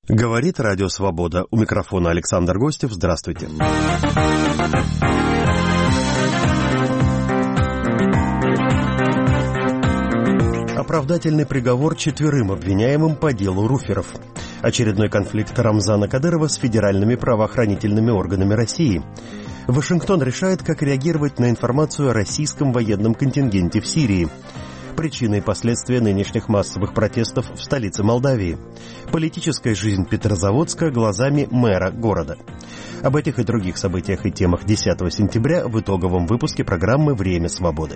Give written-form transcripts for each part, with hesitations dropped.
Говорит Радио Свобода. У микрофона Александр Гостев. Здравствуйте. Оправдательный приговор 4 обвиняемым по делу Руферов. Очередной конфликт Рамзана Кадырова с федеральными правоохранительными органами России. Вашингтон решает, как реагировать на информацию о российском военном контингенте в Сирии. Причины и последствия нынешних массовых протестов в столице Молдавии. Политическая жизнь Петрозаводска глазами мэра города. Об этих и других событиях и темах 10 сентября в итоговом выпуске программы «Время свободы».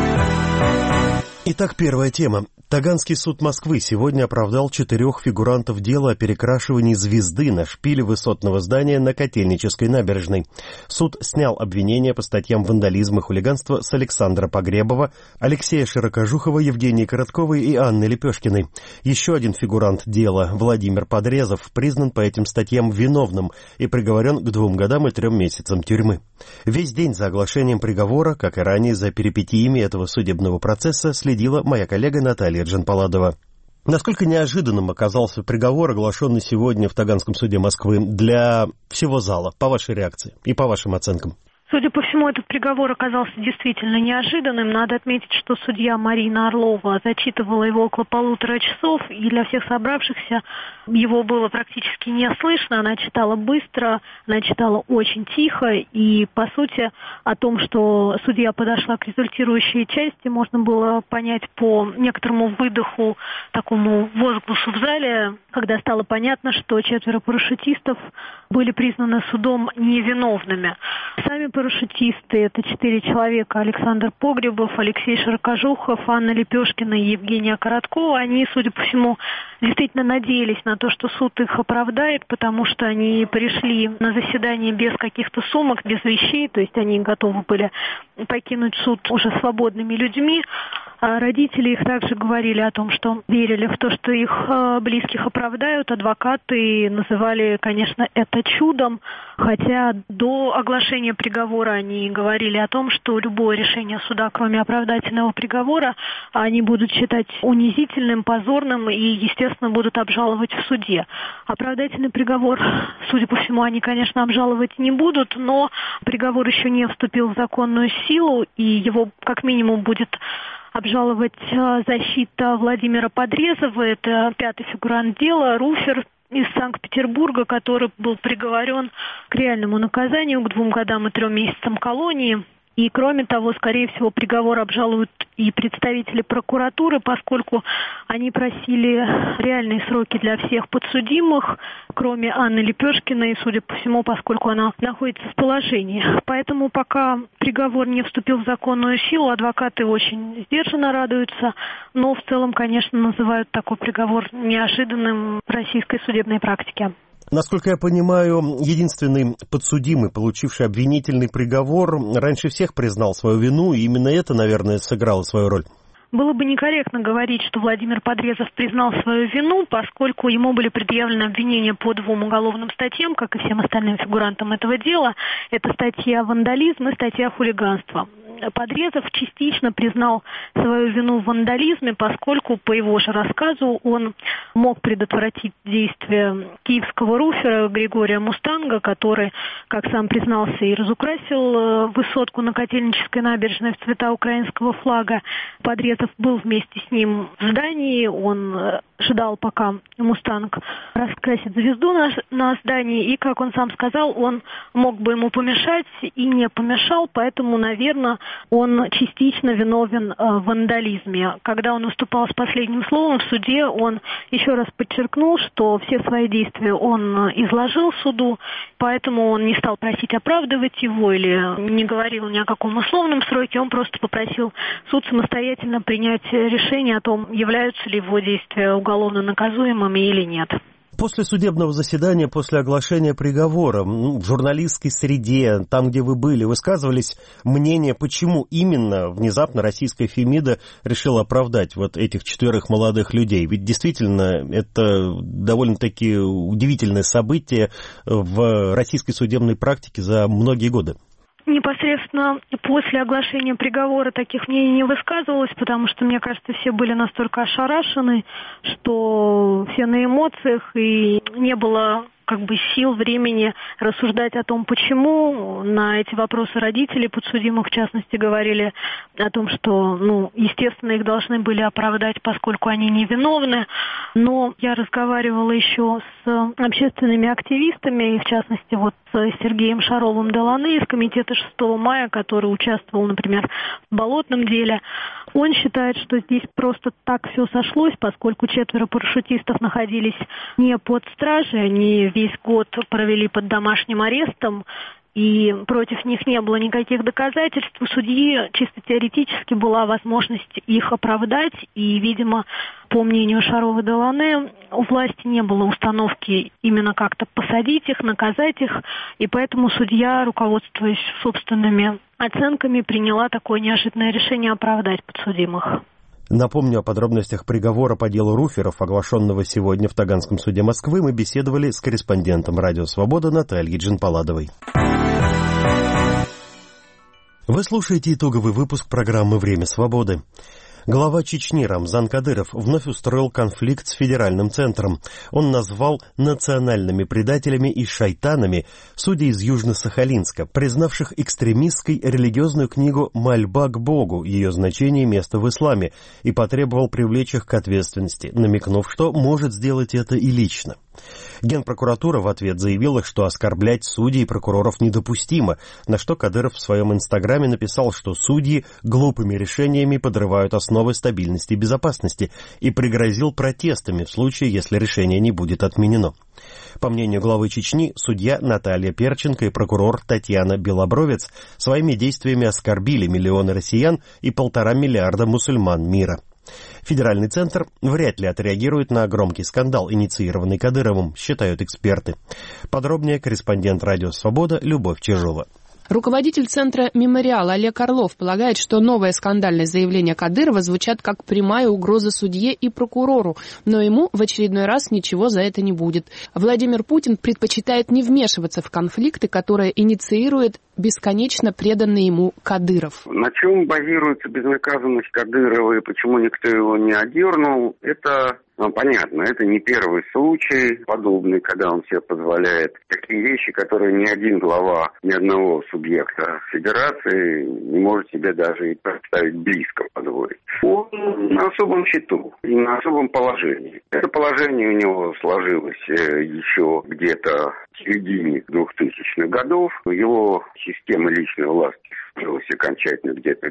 Итак, первая тема. Таганский суд Москвы сегодня оправдал 4 фигурантов дела о перекрашивании звезды на шпиле высотного здания на Котельнической набережной. Суд снял обвинения по статьям вандализма и хулиганства с Александра Погребова, Алексея Широкожухова, Евгении Коротковой и Анны Лепешкиной. Еще один фигурант дела, Владимир Подрезов, признан по этим статьям виновным и приговорен к 2 годам и 3 месяцам тюрьмы. Весь день за оглашением приговора, как и ранее за перипетиями этого судебного процесса, следила моя коллега Наталья Джанпаладова. Насколько неожиданным оказался приговор, оглашенный сегодня в Таганском суде Москвы, для всего зала, по вашей реакции и по вашим оценкам? Судя по всему, этот приговор оказался действительно неожиданным. Надо отметить, что судья Марина Орлова зачитывала его около 1,5 часов, и для всех собравшихся его было практически не слышно. Она читала быстро, она читала очень тихо, и, по сути, о том, что судья подошла к результирующей части, можно было понять по некоторому выдоху, такому возгласу в зале, когда стало понятно, что 4 парашютистов были признаны судом невиновными. Сами парашютисты, это 4 человека: Александр Погребов, Алексей Широкожухов, Анна Лепешкина и Евгения Короткова. Они, судя по всему, действительно надеялись на то, что суд их оправдает, потому что они пришли на заседание без каких-то сумок, без вещей, то есть они готовы были покинуть суд уже свободными людьми. А родители их также говорили о том, что верили в то, что их близких оправдают. Адвокаты называли, конечно, это чудом, хотя до оглашения приговора они говорили о том, что любое решение суда, кроме оправдательного приговора, они будут считать унизительным, позорным и, естественно, будут обжаловать в суде. Оправдательный приговор, судя по всему, они, конечно, обжаловать не будут, но приговор еще не вступил в законную силу, и его как минимум будет обжаловать защита Владимира Подрезова. Это 5-й фигурант дела, Руфер из Санкт-Петербурга, который был приговорен к реальному наказанию, к 2 годам и 3 месяцам колонии. И, кроме того, скорее всего, приговор обжалуют и представители прокуратуры, поскольку они просили реальные сроки для всех подсудимых, кроме Анны Лепешкиной, судя по всему, поскольку она находится в положении. Поэтому пока приговор не вступил в законную силу, адвокаты очень сдержанно радуются, но в целом, конечно, называют такой приговор неожиданным в российской судебной практике. Насколько я понимаю, единственный подсудимый, получивший обвинительный приговор, раньше всех признал свою вину, и именно это, наверное, сыграло свою роль. Было бы некорректно говорить, что Владимир Подрезов признал свою вину, поскольку ему были предъявлены обвинения по 2 уголовным статьям, как и всем остальным фигурантам этого дела. Это статья вандализм и статья хулиганства. Подрезов частично признал свою вину в вандализме, поскольку, по его же рассказу, он мог предотвратить действия киевского руфера Григория Мустанга, который, как сам признался, и разукрасил высотку на Котельнической набережной в цвета украинского флага. Подрезов был вместе с ним в здании, он ждал, пока Мустанг раскрасит звезду на здании, и, как он сам сказал, он мог бы ему помешать и не помешал, поэтому, наверное, он частично виновен в вандализме. Когда он выступал с последним словом в суде, он еще раз подчеркнул, что все свои действия он изложил суду, поэтому он не стал просить оправдывать его или не говорил ни о каком условном сроке, он просто попросил суд самостоятельно принять решение о том, являются ли его действия уголовно наказуемыми или нет. После судебного заседания, после оглашения приговора, в журналистской среде, там, где вы были, высказывались мнения, почему именно внезапно российская Фемида решила оправдать вот этих 4 молодых людей. Ведь действительно это довольно-таки удивительное событие в российской судебной практике за многие годы. непосредственно после оглашения приговора таких мнений не высказывалось, потому что, мне кажется, все были настолько ошарашены, что все на эмоциях, и не было сил, времени рассуждать о том, почему. На эти вопросы родители подсудимых, в частности, говорили о том, что, естественно, их должны были оправдать, поскольку они невиновны. Но я разговаривала еще с общественными активистами, и, в частности, с Сергеем Шаровым-Делане из комитета 6 мая, который участвовал, например, в Болотном деле. Он считает, что здесь просто так все сошлось, поскольку 4 парашютистов находились не под стражей, они весь год провели под домашним арестом, и против них не было никаких доказательств. У судьи чисто теоретически была возможность их оправдать, и, видимо, по мнению Шарова-Делане, у власти не было установки именно как-то посадить их, наказать их, и поэтому судья, руководствуясь собственными оценками, приняла такое неожиданное решение оправдать подсудимых. Напомню, о подробностях приговора по делу Руферов, оглашенного сегодня в Таганском суде Москвы, мы беседовали с корреспондентом «Радио Свобода» Натальей Джинпаладовой. Вы слушаете итоговый выпуск программы «Время свободы». Глава Чечни Рамзан Кадыров вновь устроил конфликт с федеральным центром. Он назвал национальными предателями и шайтанами судей из Южно-Сахалинска, признавших экстремистской религиозную книгу «Мольба к Богу», ее значение и место в исламе, и потребовал привлечь их к ответственности, намекнув, что может сделать это и лично. Генпрокуратура в ответ заявила, что оскорблять судей и прокуроров недопустимо, на что Кадыров в своем инстаграме написал, что судьи глупыми решениями подрывают основы стабильности и безопасности, и пригрозил протестами в случае, если решение не будет отменено. По мнению главы Чечни, судья Наталья Перченко и прокурор Татьяна Белобровец своими действиями оскорбили миллионы россиян и 1,5 миллиарда мусульман мира. Федеральный центр вряд ли отреагирует на громкий скандал, инициированный Кадыровым, считают эксперты. Подробнее корреспондент «Радио Свобода» Любовь Чижова. Руководитель центра «Мемориал» Олег Орлов полагает, что новое скандальное заявление Кадырова звучат как прямая угроза судье и прокурору, но ему в очередной раз ничего за это не будет. Владимир Путин предпочитает не вмешиваться в конфликты, которые инициирует бесконечно преданный ему Кадыров. На чем базируется безнаказанность Кадырова и почему никто его не одернул, это... понятно, это не первый случай подобный, когда он себе позволяет такие вещи, которые ни один глава ни одного субъекта федерации не может себе даже и представить близко позволить. Он на особом счету и на особом положении. Это положение у него сложилось еще где-то в середине 2000-х годов. Его система личной власти сложилась окончательно где-то в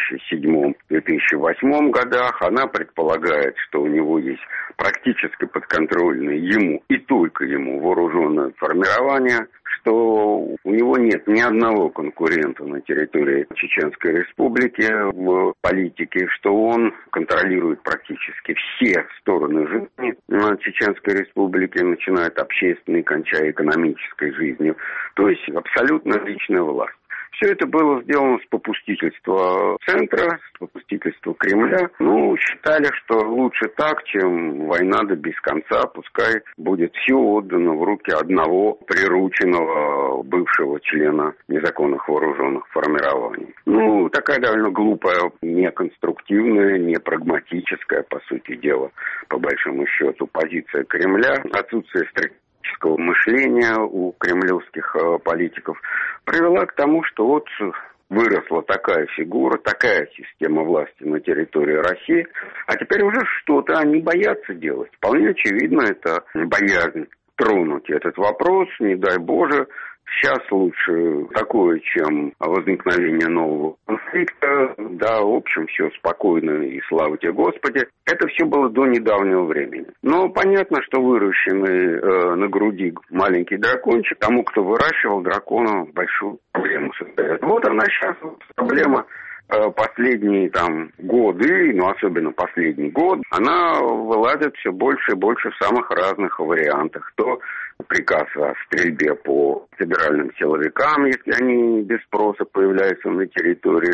2007-2008 годах. Она предполагает, что у него есть практически подконтрольное ему и только ему вооруженное формирование, что у него нет ни одного конкурента на территории Чеченской Республики в политике, что он контролирует практически все стороны жизни Чеченской Республики, начиная от общественной, кончая экономической жизнью, то есть абсолютно личная власть. Все это было сделано с попустительства центра, с попустительства Кремля. Считали, что лучше так, чем война да без конца. Пускай будет все отдано в руки одного прирученного бывшего члена незаконных вооруженных формирований. Такая довольно глупая, неконструктивная, непрагматическая, по сути дела, по большому счету, позиция Кремля, отсутствие стратегического мышления у кремлевских политиков привела к тому, что выросла такая фигура, такая система власти на территории России, а теперь уже что-то они боятся делать. Вполне очевидно, это боязнь тронуть этот вопрос, не дай Боже. Сейчас лучше такое, чем возникновение нового конфликта. Да, в общем, все спокойно и слава тебе Господи. Это все было до недавнего времени. Но понятно, что выращенный на груди маленький дракончик, тому, кто выращивал дракона, большую проблему создает. Вот она сейчас, проблема. Последние годы, особенно последний год, она вылазит все больше и больше в самых разных вариантах. То приказ о стрельбе по федеральным силовикам, если они без спроса появляются на территории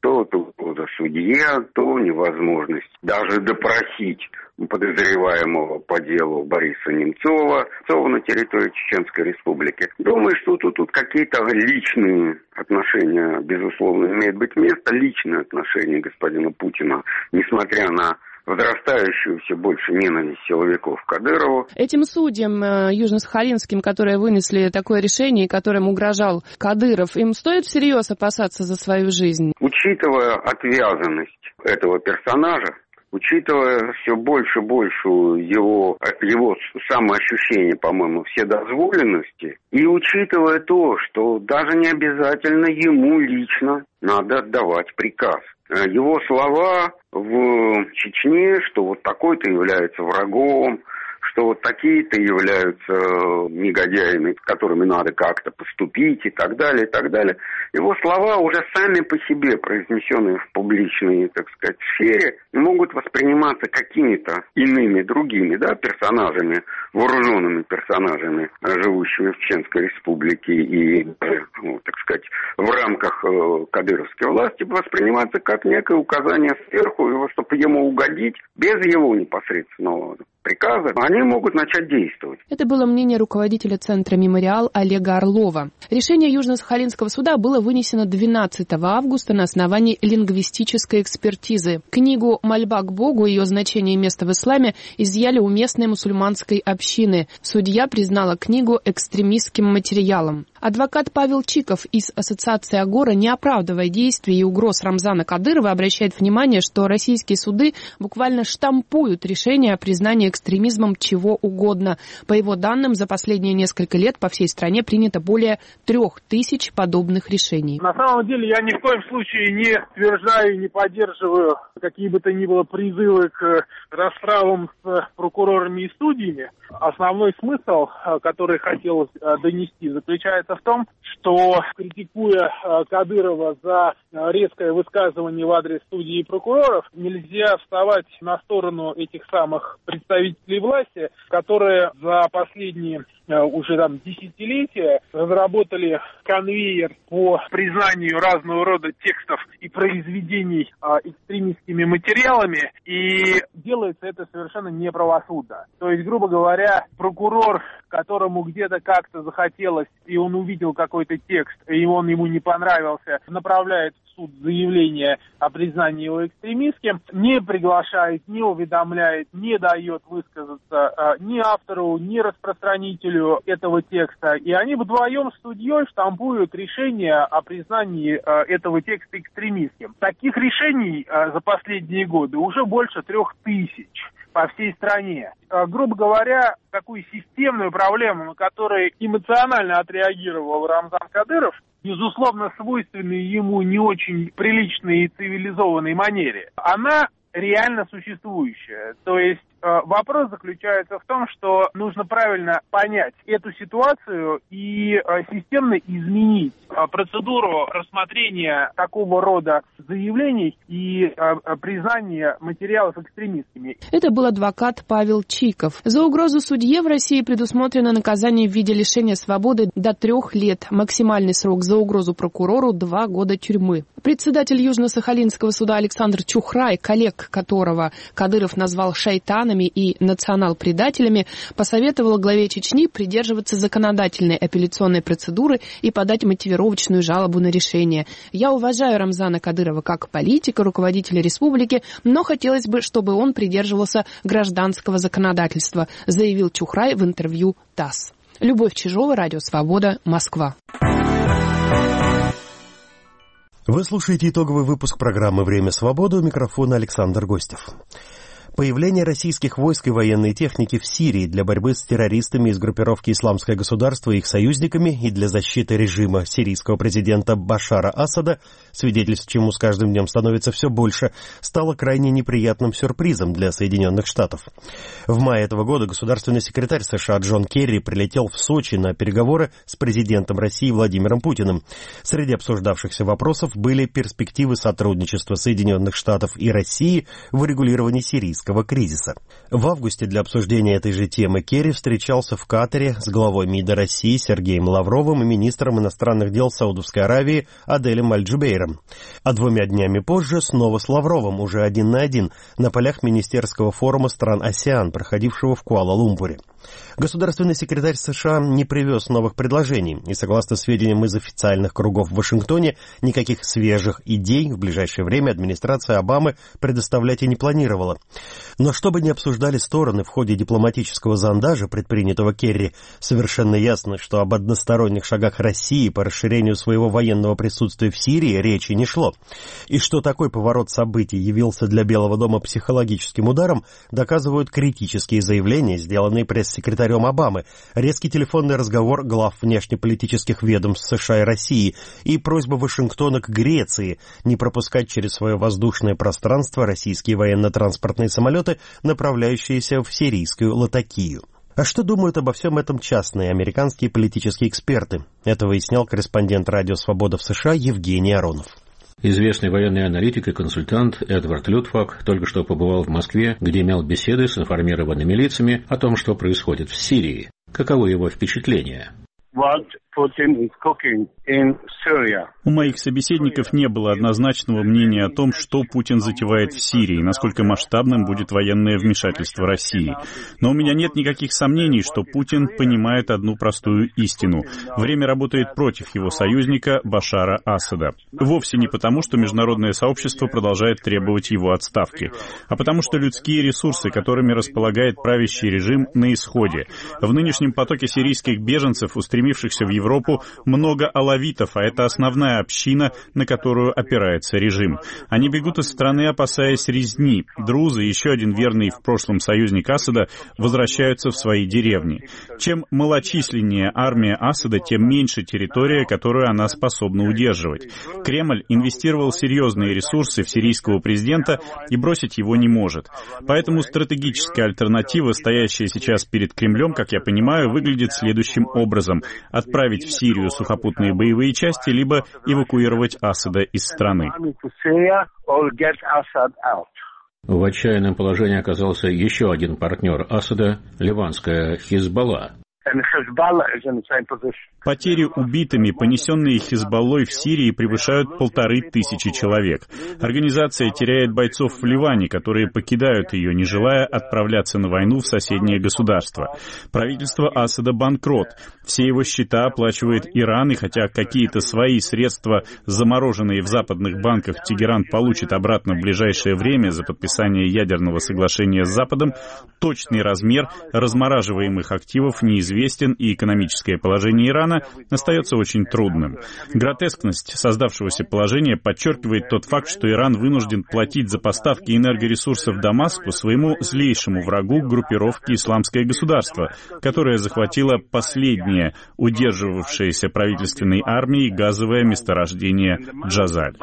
то угроза судье, то невозможность даже допросить подозреваемого по делу Бориса Немцова на территории Чеченской Республики. Думаю, что тут какие-то личные отношения, безусловно, имеют быть место, личные отношения господина Путина, несмотря на возрастающую все больше ненависть силовиков к Кадырову. Этим судьям южно-сахалинским, которые вынесли такое решение, которым угрожал Кадыров, им стоит всерьез опасаться за свою жизнь? Учитывая отвязанность этого персонажа, учитывая все больше и больше его самоощущение, по-моему, вседозволенности, и учитывая то, что даже не обязательно ему лично надо отдавать приказ. Его слова в Чечне, что вот такой-то является врагом, что вот такие-то являются негодяями, с которыми надо как-то поступить и так далее, и так далее. Его слова уже сами по себе, произнесенные в публичной, так сказать, сфере, могут восприниматься какими-то иными, другими, персонажами, вооруженными персонажами, живущими в Чеченской Республике и, так сказать, в рамках кадыровской власти, восприниматься как некое указание сверху, чтобы ему угодить без его непосредственного приказа, они могут начать действовать. Это было мнение руководителя Центра «Мемориал» Олега Орлова. Решение Южно-Сахалинского суда было вынесено 12 августа на основании лингвистической экспертизы. Книгу «Мольба к Богу» и ее значение и место в исламе изъяли у местной мусульманской общины. Судья признала книгу экстремистским материалом. Адвокат Павел Чиков из Ассоциации «Агора», не оправдывая действий и угроз Рамзана Кадырова, обращает внимание, что российские суды буквально штампуют решения о признании экстремизмом чего угодно. По его данным, за последние несколько лет по всей стране принято более 3000 подобных решений. На самом деле я ни в коем случае не утверждаю и не поддерживаю какие бы то ни было призывы к расправам с прокурорами и судьями. Основной смысл, который хотелось донести, заключается в том, что, критикуя Кадырова за резкое высказывание в адрес судей и прокуроров, нельзя вставать на сторону этих самых представителей власти, которые за последние уже десятилетия разработали конвейер по признанию разного рода текстов и произведений экстремистскими материалами, и делается это совершенно неправосудно. То есть, грубо говоря, прокурор, которому где-то как-то захотелось, и он увидел какой-то текст, и он ему не понравился, направляет в суд заявление о признании его экстремистским, не приглашает, не уведомляет, не дает высказаться ни автору, ни распространителю этого текста. И они вдвоем с судьей штампуют решение о признании этого текста экстремистским. Таких решений за последние годы уже больше 3000 по всей стране. Грубо говоря, такую системную проблему, на которую эмоционально отреагировал Рамзан Кадыров, безусловно, свойственной ему не очень приличной и цивилизованной манере, она реально существующая. То есть вопрос заключается в том, что нужно правильно понять эту ситуацию и системно изменить процедуру рассмотрения такого рода заявлений и признания материалов экстремистскими. Это был адвокат Павел Чиков. За угрозу судье в России предусмотрено наказание в виде лишения свободы до 3 лет. Максимальный срок за угрозу прокурору 2 года тюрьмы. Председатель Южно-Сахалинского суда Александр Чухрай, коллег которого Кадыров назвал шайтанами и национал-предателями, посоветовал главе Чечни придерживаться законодательной апелляционной процедуры и подать мотивировочную жалобу на решение. «Я уважаю Рамзана Кадырова как политика, руководителя республики, но хотелось бы, чтобы он придерживался гражданского законодательства», заявил Чухрай в интервью ТАСС. Любовь Чижова, Радио Свобода, Москва. Вы слушаете итоговый выпуск программы «Время свободы», у микрофона Александр Гостев. Появление российских войск и военной техники в Сирии для борьбы с террористами из группировки «Исламское государство» и их союзниками и для защиты режима сирийского президента Башара Асада, свидетельств чему с каждым днем становится все больше, стало крайне неприятным сюрпризом для Соединенных Штатов. В мае этого года государственный секретарь США Джон Керри прилетел в Сочи на переговоры с президентом России Владимиром Путиным. Среди обсуждавшихся вопросов были перспективы сотрудничества Соединенных Штатов и России в урегулировании сирийской сирийского кризиса. В августе для обсуждения этой же темы Керри встречался в Катаре с главой МИДа России Сергеем Лавровым и министром иностранных дел Саудовской Аравии Аделем Аль-Джубейром. А 2 днями позже снова с Лавровым, уже 1 на 1, на полях министерского форума стран АСЕАН, проходившего в Куала-Лумпуре. Государственный секретарь США не привез новых предложений, и, согласно сведениям из официальных кругов в Вашингтоне, никаких свежих идей в ближайшее время администрация Обамы предоставлять и не планировала. Но что бы ни обсуждали стороны в ходе дипломатического зондажа, предпринятого Керри, совершенно ясно, что об односторонних шагах России по расширению своего военного присутствия в Сирии речи не шло. И что такой поворот событий явился для Белого дома психологическим ударом, доказывают критические заявления, сделанные пресс-секретарем Обамы, резкий телефонный разговор глав внешнеполитических ведомств США и России и просьба Вашингтона к Греции не пропускать через свое воздушное пространство российские военно-транспортные самолеты, направляющиеся в сирийскую Латакию. А что думают обо всем этом частные американские политические эксперты? Это выяснял корреспондент «Радио Свобода» в США Евгений Аронов. Известный военный аналитик и консультант Эдвард Лютвак только что побывал в Москве, где имел беседы с информированными лицами о том, что происходит в Сирии. Каково его впечатление? У моих собеседников не было однозначного мнения о том, что Путин затевает в Сирии, насколько масштабным будет военное вмешательство России. Но у меня нет никаких сомнений, что Путин понимает одну простую истину. Время работает против его союзника Башара Асада. Вовсе не потому, что международное сообщество продолжает требовать его отставки, а потому что людские ресурсы, которыми располагает правящий режим, на исходе. В нынешнем потоке сирийских беженцев, устремившихся в Европу, много алавитов, а это основная община, на которую опирается режим. Они бегут из страны, опасаясь резни. Друзы, еще один верный в прошлом союзник Асада, возвращаются в свои деревни. Чем малочисленнее армия Асада, тем меньше территория, которую она способна удерживать. Кремль инвестировал серьезные ресурсы в сирийского президента и бросить его не может. Поэтому стратегическая альтернатива, стоящая сейчас перед Кремлем, как я понимаю, выглядит следующим образом: отправить в Сирию сухопутные боевые части, либо эвакуировать Асада из страны. В отчаянном положении оказался еще один партнер Асада – ливанская Хизбалла. Потери убитыми, понесенные Хизбаллой в Сирии, превышают 1500 человек. Организация теряет бойцов в Ливане, которые покидают ее, не желая отправляться на войну в соседнее государство. Правительство Асада банкрот. Все его счета оплачивает Иран, и хотя какие-то свои средства, замороженные в западных банках, Тегеран получит обратно в ближайшее время за подписание ядерного соглашения с Западом, точный размер размораживаемых активов неизвестен, и экономическое положение Ирана остается очень трудным. Гротескность создавшегося положения подчеркивает тот факт, что Иран вынужден платить за поставки энергоресурсов Дамаску, своему злейшему врагу, группировке «Исламское государство», которое захватило последнее удерживавшееся правительственной армией газовое месторождение Джазаль.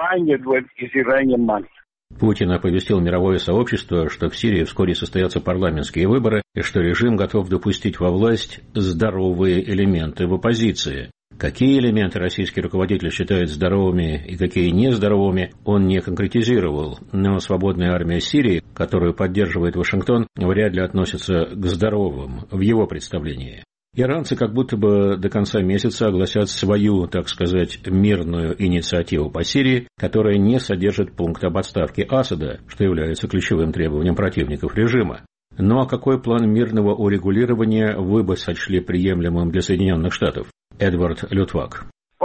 Путин оповестил мировое сообщество, что в Сирии вскоре состоятся парламентские выборы и что режим готов допустить во власть здоровые элементы в оппозиции. Какие элементы российский руководитель считает здоровыми и какие нездоровыми, он не конкретизировал, но свободная армия Сирии, которую поддерживает Вашингтон, вряд ли относится к здоровым в его представлении. Иранцы как будто бы до конца месяца огласят свою, так сказать, мирную инициативу по Сирии, которая не содержит пункт об отставке Асада, что является ключевым требованием противников режима. Ну а какой план мирного урегулирования вы бы сочли приемлемым для Соединенных Штатов? Эдвард Лютвак.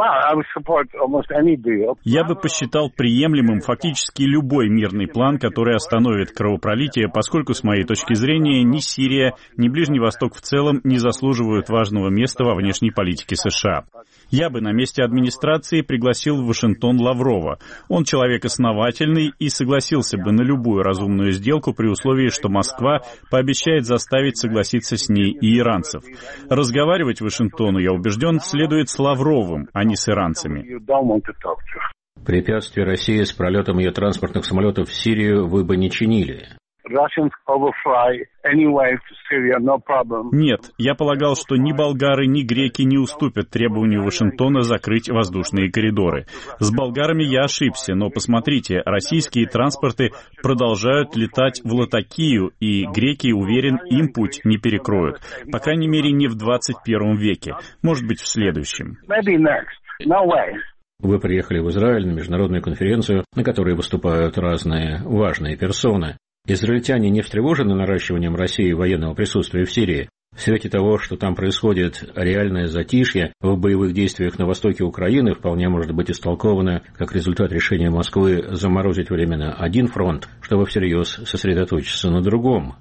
Я бы посчитал приемлемым фактически любой мирный план, который остановит кровопролитие, поскольку, с моей точки зрения, ни Сирия, ни Ближний Восток в целом не заслуживают важного места во внешней политике США. Я бы на месте администрации пригласил в Вашингтон Лаврова. Он человек основательный и согласился бы на любую разумную сделку при условии, что Москва пообещает заставить согласиться с ней и иранцев. Разговаривать Вашингтону, я убежден, следует с Лавровым, а не с иранцами. Препятствия России с пролетом ее транспортных самолетов в Сирию вы бы не чинили. Нет, я полагал, что ни болгары, ни греки не уступят требованию Вашингтона закрыть воздушные коридоры. С болгарами я ошибся, но посмотрите, российские транспорты продолжают летать в Латакию, и греки, уверен, им путь не перекроют. По крайней мере, не в 21 веке. Может быть, в следующем. Вы приехали в Израиль на международную конференцию, на которой выступают разные важные персоны. Израильтяне не встревожены наращиванием России военного присутствия в Сирии? В свете того, что там происходит реальное затишье в боевых действиях на востоке Украины, вполне может быть истолковано как результат решения Москвы заморозить временно один фронт, чтобы всерьез сосредоточиться на другом.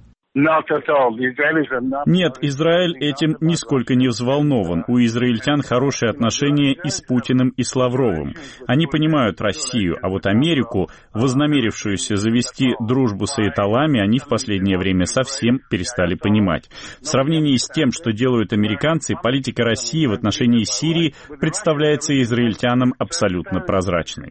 Нет, Израиль этим нисколько не взволнован. У израильтян хорошие отношения и с Путиным, и с Лавровым. Они понимают Россию, а вот Америку, вознамерившуюся завести дружбу с аятоллами, они в последнее время совсем перестали понимать. В сравнении с тем, что делают американцы, политика России в отношении Сирии представляется израильтянам абсолютно прозрачной.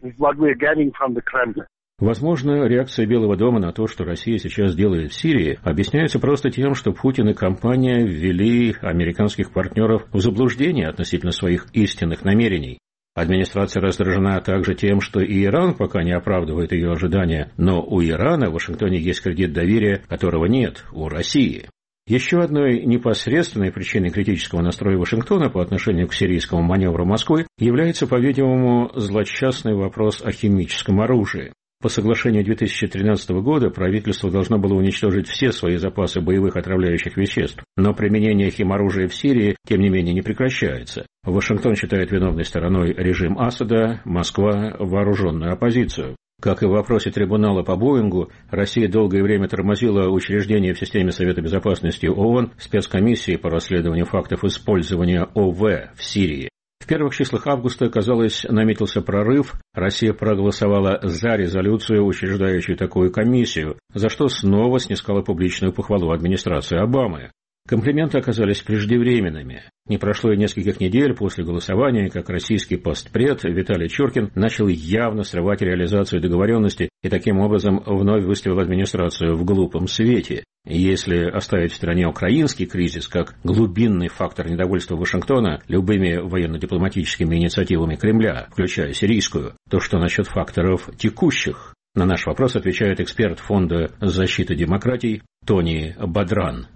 Возможно, реакция Белого дома на то, что Россия сейчас делает в Сирии, объясняется просто тем, что Путин и компания ввели американских партнеров в заблуждение относительно своих истинных намерений. Администрация раздражена также тем, что и Иран пока не оправдывает ее ожидания, но у Ирана в Вашингтоне есть кредит доверия, которого нет у России. Еще одной непосредственной причиной критического настроя Вашингтона по отношению к сирийскому маневру Москвы является, по-видимому, злосчастный вопрос о химическом оружии. По соглашению 2013 года правительство должно было уничтожить все свои запасы боевых отравляющих веществ, но применение химоружия в Сирии, тем не менее, не прекращается. Вашингтон считает виновной стороной режим Асада, Москва – вооруженную оппозицию. Как и в вопросе трибунала по Боингу, Россия долгое время тормозила учреждение в системе Совета Безопасности ООН спецкомиссии по расследованию фактов использования ОВ в Сирии. В первых числах августа, казалось, наметился прорыв. Россия проголосовала за резолюцию, учреждающую такую комиссию, за что снова снискала публичную похвалу администрации Обамы. Комплименты оказались преждевременными. Не прошло и нескольких недель после голосования, как российский постпред Виталий Чуркин начал явно срывать реализацию договоренности и таким образом вновь выставил администрацию в глупом свете. Если оставить в стороне украинский кризис как глубинный фактор недовольства Вашингтона любыми военно-дипломатическими инициативами Кремля, включая сирийскую, то что насчет факторов текущих? На наш вопрос отвечает эксперт Фонда защиты демократий Тони Бадран.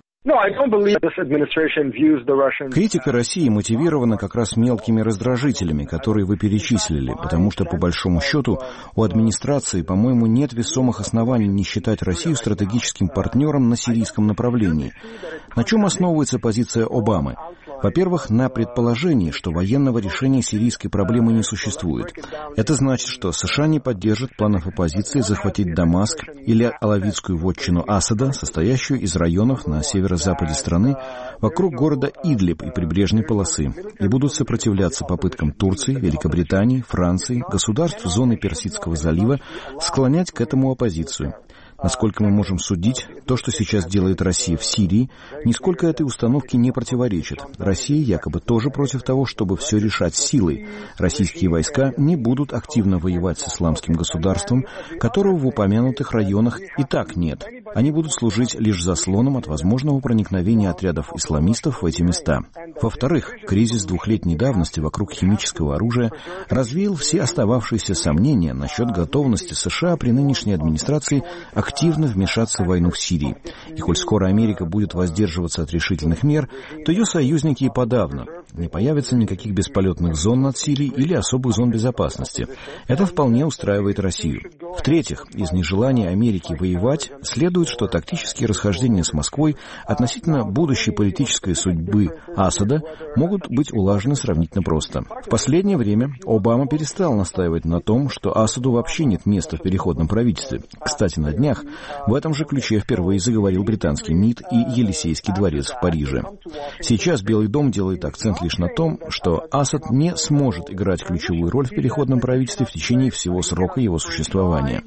Критика России мотивирована как раз мелкими раздражителями, которые вы перечислили, потому что, по большому счету, у администрации, по-моему, нет весомых оснований не считать Россию стратегическим партнером на сирийском направлении. На чем основывается позиция Обамы? Во-первых, на предположении, что военного решения сирийской проблемы не существует. Это значит, что США не поддержат планов оппозиции захватить Дамаск или алавитскую вотчину Асада, состоящую из районов на северо-западе страны, вокруг города Идлиб и прибрежной полосы, и будут сопротивляться попыткам Турции, Великобритании, Франции, государств зоны Персидского залива склонять к этому оппозицию. Насколько мы можем судить, то, что сейчас делает Россия в Сирии, нисколько этой установке не противоречит. Россия якобы тоже против того, чтобы все решать силой. Российские войска не будут активно воевать с исламским государством, которого в упомянутых районах и так нет. Они будут служить лишь заслоном от возможного проникновения отрядов исламистов в эти места. Во-вторых, кризис двухлетней давности вокруг химического оружия развеял все остававшиеся сомнения насчет готовности США при нынешней администрации активно вмешаться в войну в Сирии. И коль скоро Америка будет воздерживаться от решительных мер, то ее союзники и подавно. Не появится никаких бесполетных зон над Сирией или особых зон безопасности. Это вполне устраивает Россию. В-третьих, из нежелания Америки воевать следует, что тактические расхождения с Москвой относительно будущей политической судьбы Асада могут быть улажены сравнительно просто. В последнее время Обама перестал настаивать на том, что Асаду вообще нет места в переходном правительстве. Кстати, на днях в этом же ключе впервые заговорил британский МИД и Елисейский дворец в Париже. Сейчас Белый дом делает акцент лишь на том, что Асад не сможет играть ключевую роль в переходном правительстве в течение всего срока его существования.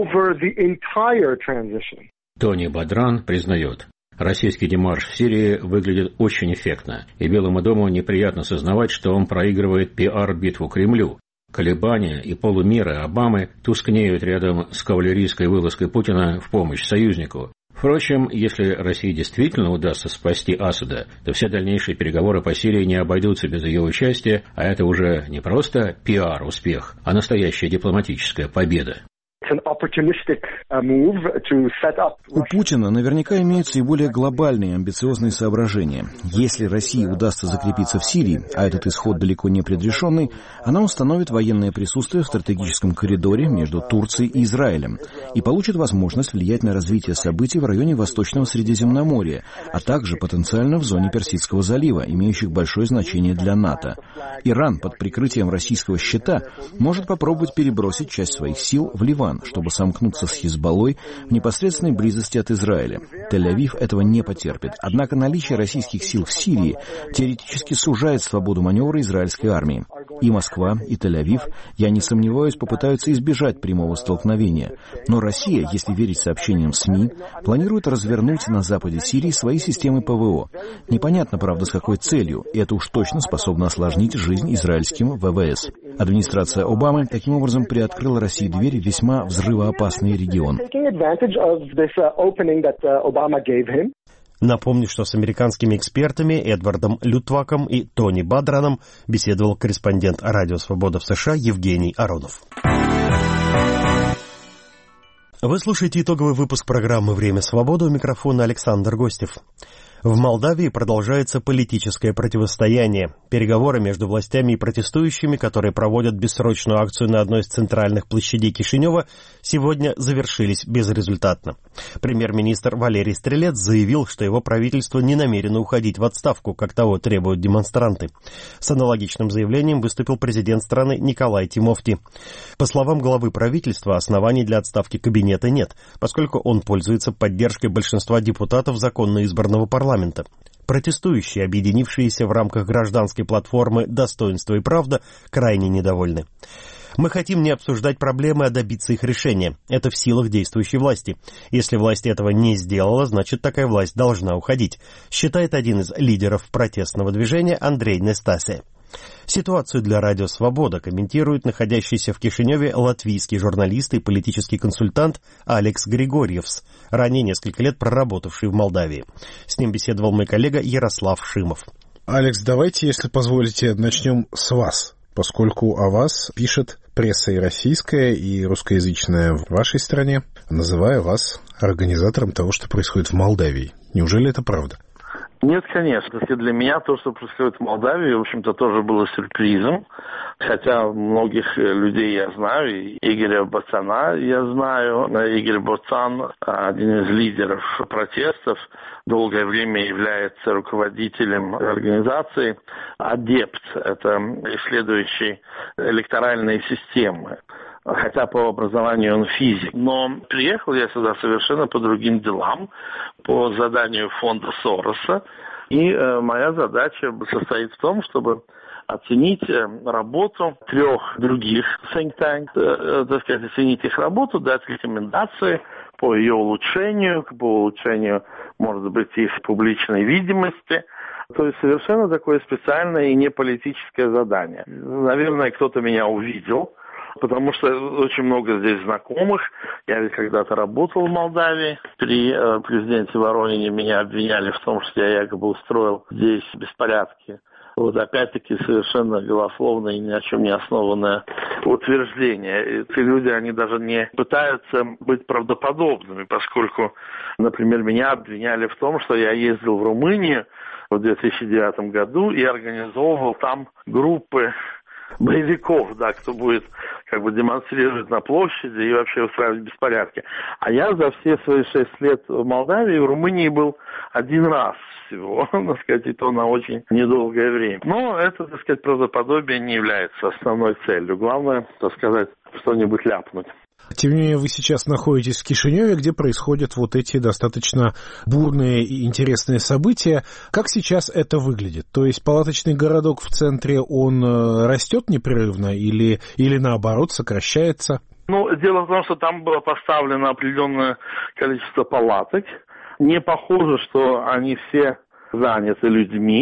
Тони Бадран признает, российский демарш в Сирии выглядит очень эффектно, и Белому дому неприятно сознавать, что он проигрывает пиар-битву Кремлю. Колебания и полумеры Обамы тускнеют рядом с кавалерийской вылазкой Путина в помощь союзнику. Впрочем, если России действительно удастся спасти Асада, то все дальнейшие переговоры по Сирии не обойдутся без ее участия, а это уже не просто пиар-успех, а настоящая дипломатическая победа. У Путина наверняка имеются и более глобальные амбициозные соображения. Если России удастся закрепиться в Сирии, а этот исход далеко не предрешенный, она установит военное присутствие в стратегическом коридоре между Турцией и Израилем и получит возможность влиять на развитие событий в районе Восточного Средиземноморья, а также потенциально в зоне Персидского залива, имеющих большое значение для НАТО. Иран под прикрытием российского щита может попробовать перебросить часть своих сил в Ливан, чтобы сомкнуться с Хизбаллой в непосредственной близости от Израиля. Тель-Авив этого не потерпит. Однако наличие российских сил в Сирии теоретически сужает свободу маневра израильской армии. И Москва, и Тель-Авив, я не сомневаюсь, попытаются избежать прямого столкновения. Но Россия, если верить сообщениям СМИ, планирует развернуть на западе Сирии свои системы ПВО. Непонятно, правда, с какой целью, и это уж точно способно осложнить жизнь израильским ВВС. Администрация Обамы таким образом приоткрыла России дверь в весьма взрывоопасный регион. Напомню, что с американскими экспертами Эдвардом Лютваком и Тони Бадраном беседовал корреспондент Радио Свобода в США Евгений Аронов. Вы слушаете итоговый выпуск программы «Время свободы», у микрофона Александр Гостев. В Молдавии продолжается политическое противостояние. Переговоры между властями и протестующими, которые проводят бессрочную акцию на одной из центральных площадей Кишинева, сегодня завершились безрезультатно. Премьер-министр Валерий Стрелец заявил, что его правительство не намерено уходить в отставку, как того требуют демонстранты. С аналогичным заявлением выступил президент страны Николай Тимофти. По словам главы правительства, оснований для отставки кабинета нет, поскольку он пользуется поддержкой большинства депутатов законно избранного парламента. Протестующие, объединившиеся в рамках гражданской платформы «Достоинство и правда», крайне недовольны. «Мы хотим не обсуждать проблемы, а добиться их решения. Это в силах действующей власти. Если власть этого не сделала, значит, такая власть должна уходить», считает один из лидеров протестного движения Андрей Нестасе. Ситуацию для Радио Свобода комментирует находящийся в Кишиневе латвийский журналист и политический консультант Алекс Григорьевс, ранее несколько лет проработавший в Молдавии. С ним беседовал мой коллега Ярослав Шимов. Алекс, давайте, если позволите, начнем с вас, поскольку о вас пишет пресса и российская, и русскоязычная в вашей стране, называя вас организатором того, что происходит в Молдавии. Неужели это правда? Нет, конечно. Для меня то, что происходит в Молдавии, в общем-то, тоже было сюрпризом. Хотя многих людей я знаю, Игоря Боцана я знаю. Игорь Боцан, один из лидеров протестов, долгое время является руководителем организации «Адепт». Это исследующий электоральные системы. Хотя по образованию он физик. Но приехал я сюда совершенно по другим делам, по заданию фонда Сороса. И моя задача состоит в том, чтобы оценить работу 3 других think tanks, так сказать, оценить их работу, дать рекомендации по ее улучшению, может быть, их публичной видимости. То есть совершенно такое специальное и не политическое задание. Наверное, кто-то меня увидел, потому что очень много здесь знакомых. Я ведь когда-то работал в Молдавии. При президенте Воронине меня обвиняли в том, что я якобы устроил здесь беспорядки. Вот опять-таки совершенно голословное и ни о чем не основанное утверждение. Эти люди, они даже не пытаются быть правдоподобными, поскольку, например, меня обвиняли в том, что я ездил в Румынию в 2009 году и организовывал там группы боевиков, да, кто будет как бы демонстрировать на площади и вообще устраивать беспорядки. А я за все свои 6 лет в Молдавии, в Румынии был 1 раз всего, так сказать, и то на очень недолгое время. Но это, так сказать, правдоподобие не является основной целью. Главное, так сказать, что-нибудь ляпнуть. Тем не менее, вы сейчас находитесь в Кишиневе, где происходят вот эти достаточно бурные и интересные события. Как сейчас это выглядит? То есть палаточный городок в центре, он растет непрерывно или наоборот сокращается? Ну, дело в том, что там было поставлено определенное количество палаток. Не похоже, что они все заняты людьми.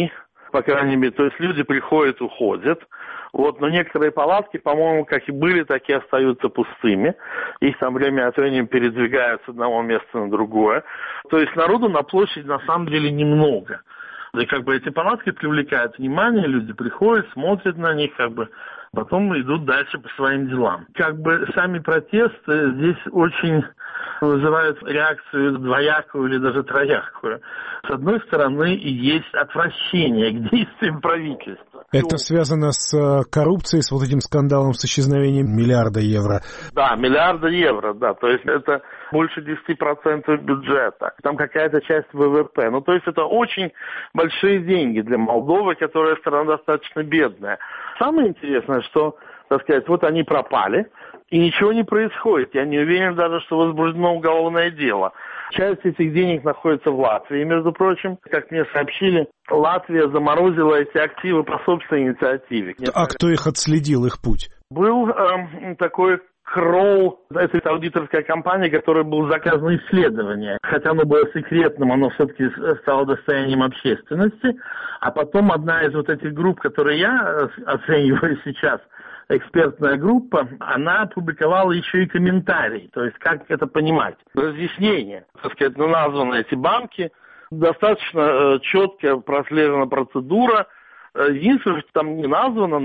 по крайней мере. То есть люди приходят, уходят. Вот, но некоторые палатки, по-моему, как и были, так и остаются пустыми. Их там время от времени передвигают с одного места на другое. То есть народу на площади на самом деле немного. И как бы эти палатки привлекают внимание, люди приходят, смотрят на них, как бы, потом идут дальше по своим делам. Как бы сами протесты здесь очень вызывают реакцию двоякую или даже троякую. С одной стороны, есть отвращение к действиям правительства. Это связано с коррупцией, с вот этим скандалом с исчезновением миллиарда евро. Да, миллиарда евро, да. То есть это больше 10% бюджета. Там какая-то часть ВВП. Ну, то есть это очень большие деньги для Молдовы, которая страна достаточно бедная. Самое интересное, что, так сказать, вот они пропали, и ничего не происходит. Я не уверен даже, что возбуждено уголовное дело. Часть этих денег находится в Латвии, между прочим. Как мне сообщили, Латвия заморозила эти активы по собственной инициативе. А кто их отследил, их путь? Был такой Кроу, это аудиторская компания, которая была заказано исследование. Хотя оно было секретным, оно все-таки стало достоянием общественности. А потом одна из вот этих групп, которые я оцениваю сейчас, экспертная группа, она опубликовала еще и комментарий. То есть как это понимать? Разъяснение. Так сказать, названы эти банки, достаточно четко прослежена процедура. Единственное, что там не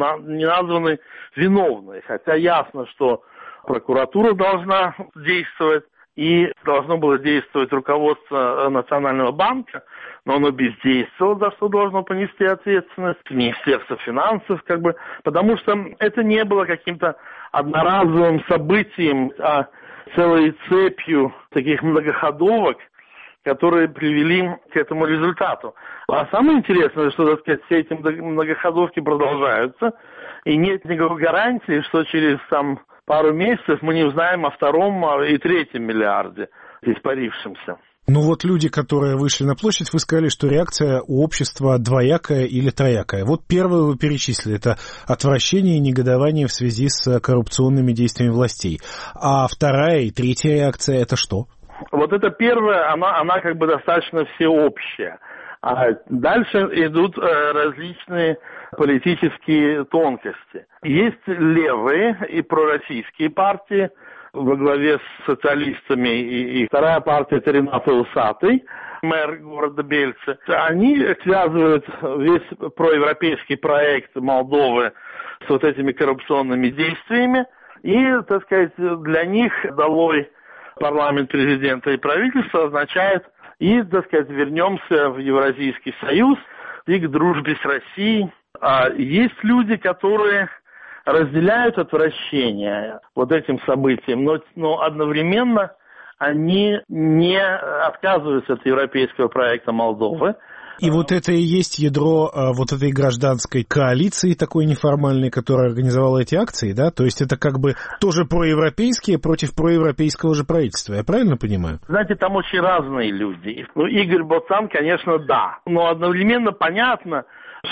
названы виновные. Хотя ясно, что прокуратура должна действовать, и должно было действовать руководство Национального банка, но оно бездействовало, за что должно понести ответственность Министерство финансов, как бы, потому что это не было каким-то одноразовым событием, а целой цепью таких многоходовок, которые привели к этому результату. А самое интересное, что, так сказать, все эти многоходовки продолжаются, и нет никакой гарантии, что через пару месяцев мы не узнаем о втором и третьем миллиарде испарившемся. Ну вот люди, которые вышли на площадь, вы сказали, что реакция у общества двоякая или троякая. Вот первое вы перечислили, это отвращение и негодование в связи с коррупционными действиями властей. А вторая и третья реакция это что? Вот это первая, она как бы достаточно всеобщая. А дальше идут различные политические тонкости. Есть левые и пророссийские партии во главе с социалистами, и вторая партия это Ренато Усатый, мэр города Бельцы. Они связывают весь проевропейский проект Молдовы с вот этими коррупционными действиями, и, так сказать, для них долой парламент, президента и правительства означает и, так сказать, вернемся в Евразийский союз и к дружбе с Россией. А есть люди, которые разделяют отвращение вот этим событиям, но одновременно они не отказываются от европейского проекта Молдовы. И вот это и есть ядро вот этой гражданской коалиции такой неформальной, которая организовала эти акции, да? То есть это как бы тоже проевропейские против проевропейского же правительства, я правильно понимаю? Знаете, там очень разные люди. Ну, Игорь Боцан, конечно, да. Но одновременно понятно,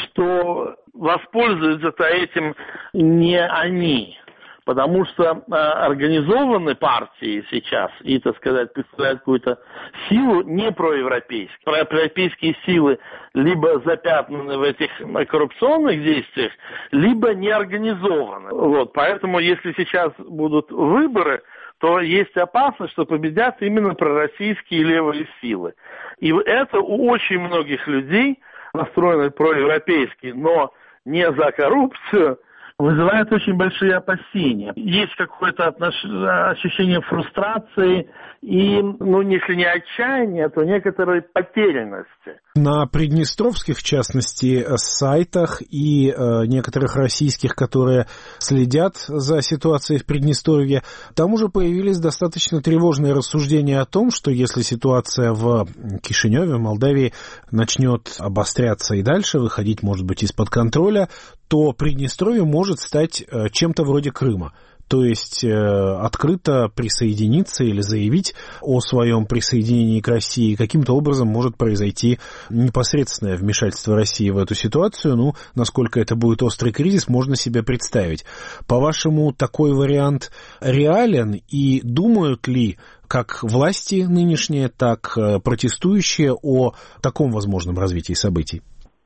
что воспользуются этим не они. Потому что организованы партии сейчас и, так сказать, представляют какую-то силу не проевропейскую. Проевропейские силы либо запятнаны в этих коррупционных действиях, либо не организованы. Вот, поэтому, если сейчас будут выборы, то есть опасность, что победят именно пророссийские левые силы. И это у очень многих людей, настроенных проевропейски, но не за коррупцию, вызывает очень большие опасения. Есть какое-то ощущение фрустрации и, если не отчаяния, то некоторой потерянности. На приднестровских, в частности, сайтах и некоторых российских, которые следят за ситуацией в Приднестровье, там уже появились достаточно тревожные рассуждения о том, что если ситуация в Кишиневе, в Молдавии, начнет обостряться и дальше, выходить, может быть, из-под контроля, то Приднестровье может стать чем-то вроде Крыма. То есть открыто присоединиться или заявить о своем присоединении к России каким-то образом может произойти непосредственное вмешательство России в эту ситуацию. Насколько это будет острый кризис, можно себе представить. По-вашему, такой вариант реален? И думают ли как власти нынешние, так протестующие о таком возможном развитии событий?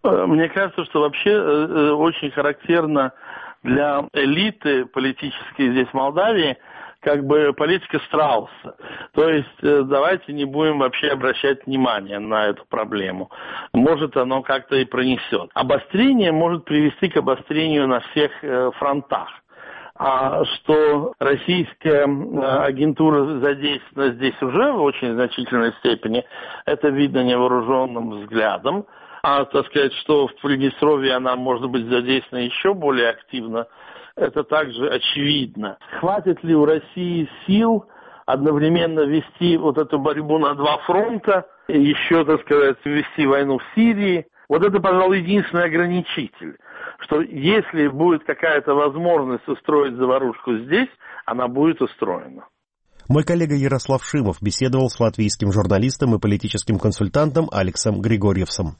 Мне кажется, что вообще очень характерно для элиты политической здесь в Молдавии как бы политика страуса. То есть давайте не будем вообще обращать внимание на эту проблему. Может, оно как-то и пронесет. Обострение может привести к обострению на всех фронтах. А что российская агентура задействована здесь уже в очень значительной степени, это видно невооруженным взглядом. А, так сказать, что в Приднестровье она может быть задействована еще более активно, это также очевидно. Хватит ли у России сил одновременно вести вот эту борьбу на два фронта, еще, так сказать, вести войну в Сирии? Вот это, пожалуй, единственный ограничитель, что если будет какая-то возможность устроить заварушку здесь, она будет устроена. Мой коллега Ярослав Шимов беседовал с латвийским журналистом и политическим консультантом Алексом Григорьевсом.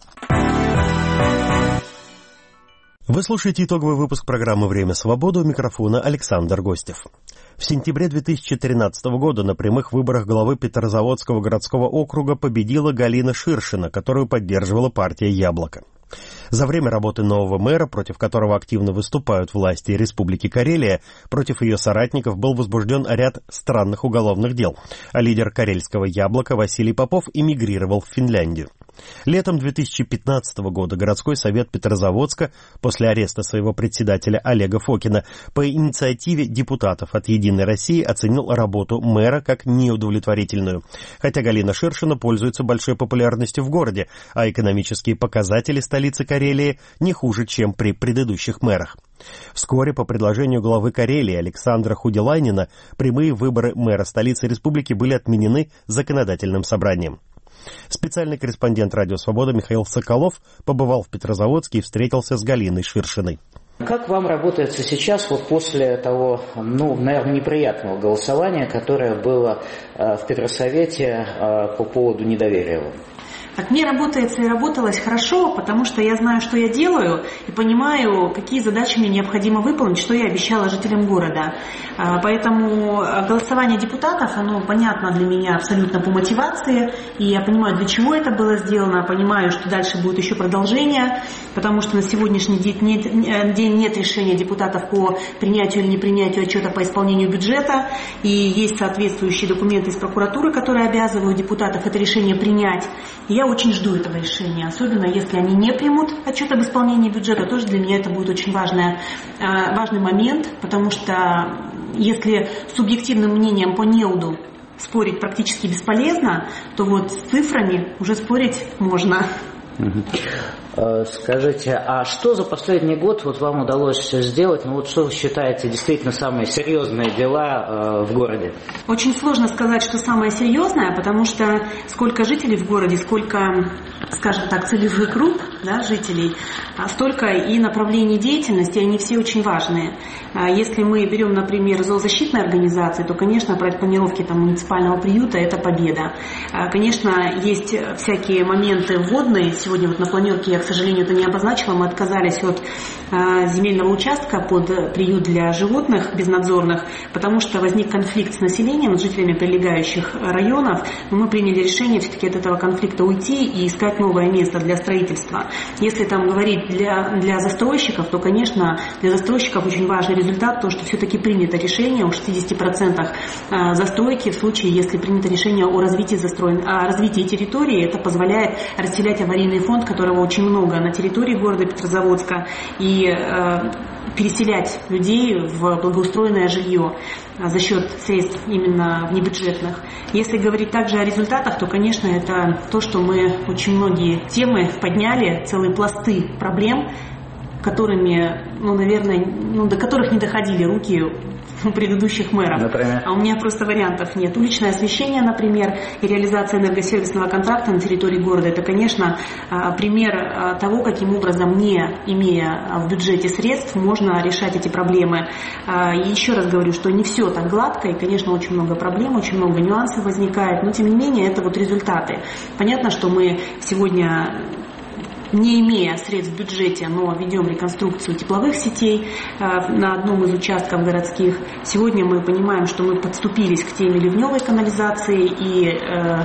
Вы слушаете итоговый выпуск программы «Время свободы», у микрофона Александр Гостев. В сентябре 2013 года на прямых выборах главы Петрозаводского городского округа победила Галина Ширшина, которую поддерживала партия «Яблоко». За время работы нового мэра, против которого активно выступают власти Республики Карелия, против ее соратников был возбужден ряд странных уголовных дел, а лидер карельского «Яблока» Василий Попов эмигрировал в Финляндию. Летом 2015 года городской совет Петрозаводска после ареста своего председателя Олега Фокина по инициативе депутатов от «Единой России» оценил работу мэра как неудовлетворительную. Хотя Галина Ширшина пользуется большой популярностью в городе, а экономические показатели столицы Карелии не хуже, чем при предыдущих мэрах. Вскоре по предложению главы Карелии Александра Худилайнина прямые выборы мэра столицы республики были отменены законодательным собранием. Специальный корреспондент «Радио Свобода» Михаил Соколов побывал в Петрозаводске и встретился с Галиной Ширшиной. Как вам работается сейчас, вот после того, наверное, неприятного голосования, которое было в Петросовете по поводу недоверия вам? Так мне работается и работалось хорошо, потому что я знаю, что я делаю, и понимаю, какие задачи мне необходимо выполнить, что я обещала жителям города. Поэтому голосование депутатов, оно понятно для меня абсолютно по мотивации, и я понимаю, для чего это было сделано, понимаю, что дальше будет еще продолжение, потому что на сегодняшний день нет решения депутатов по принятию или непринятию отчета по исполнению бюджета, и есть соответствующие документы из прокуратуры, которые обязывают депутатов это решение принять. Я очень жду этого решения, особенно если они не примут отчет об исполнении бюджета, тоже для меня это будет очень важный момент, потому что если с субъективным мнением по НЕУДу спорить практически бесполезно, то вот с цифрами уже спорить можно. Скажите, а что за последний год вот вам удалось сделать? Что вы считаете действительно самые серьезные дела в городе? Очень сложно сказать, что самое серьезное, потому что сколько жителей в городе, сколько, скажем так, целевых групп, да, жителей, столько и направлений деятельности, они все очень важные. Если мы берем, например, зоозащитные организации, то, конечно, проект планировки муниципального приюта – это победа. Конечно, есть всякие моменты вводные. Сегодня вот на планерке я, к сожалению, это не обозначила. Мы отказались от земельного участка под приют для животных безнадзорных, потому что возник конфликт с населением, с жителями прилегающих районов. Но мы приняли решение все-таки от этого конфликта уйти и искать новое место для строительства. Если там говорить для застройщиков, то, конечно, для застройщиков очень важный результат, то, что все-таки принято решение о 60% застройки в случае, если принято решение о развитии территории. Это позволяет расселять аварийный фонд, которого очень много на территории города Петрозаводска, и переселять людей в благоустроенное жилье за счет средств именно внебюджетных. Если говорить также о результатах, то, конечно, это то, что мы очень многие темы подняли, целые пласты проблем, которыми, наверное, до которых не доходили руки у предыдущих мэров. Например? А у меня просто вариантов нет. Уличное освещение, например, и реализация энергосервисного контракта на территории города, это, конечно, пример того, каким образом, не имея в бюджете средств, можно решать эти проблемы. И еще раз говорю, что не все так гладко, и, конечно, очень много проблем, очень много нюансов возникает, но, тем не менее, это вот результаты. Понятно, что мы сегодня, не имея средств в бюджете, но ведем реконструкцию тепловых сетей на одном из участков городских. Сегодня мы понимаем, что мы подступились к теме ливневой канализации, и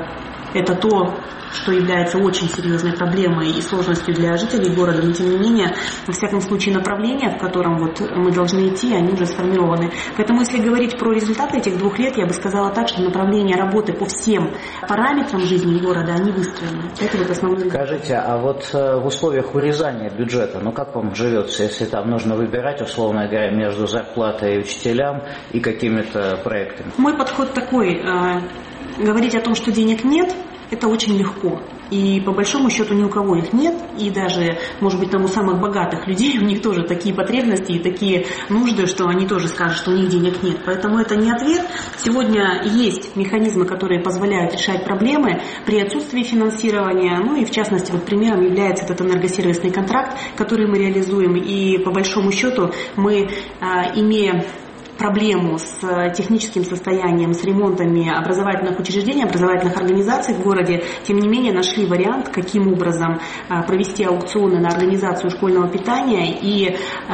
Это то, что является очень серьезной проблемой и сложностью для жителей города, но тем не менее, во всяком случае, направление, в котором вот мы должны идти, они уже сформированы. Поэтому, если говорить про результаты этих 2 лет, я бы сказала так, что направление работы по всем параметрам жизни города, они выстроены. Это вот основной результат. Скажите, а вот в условиях урезания бюджета, как вам живется, если там нужно выбирать, условно говоря, между зарплатой учителям и какими-то проектами? Мой подход такой, говорить о том, что денег нет, это очень легко. И по большому счету ни у кого их нет. И даже, может быть, там у самых богатых людей у них тоже такие потребности и такие нужды, что они тоже скажут, что у них денег нет. Поэтому это не ответ. Сегодня есть механизмы, которые позволяют решать проблемы при отсутствии финансирования. И в частности, вот примером является этот энергосервисный контракт, который мы реализуем. И по большому счету мы, имея проблему с техническим состоянием, с ремонтами образовательных учреждений, образовательных организаций в городе, тем не менее нашли вариант, каким образом провести аукционы на организацию школьного питания и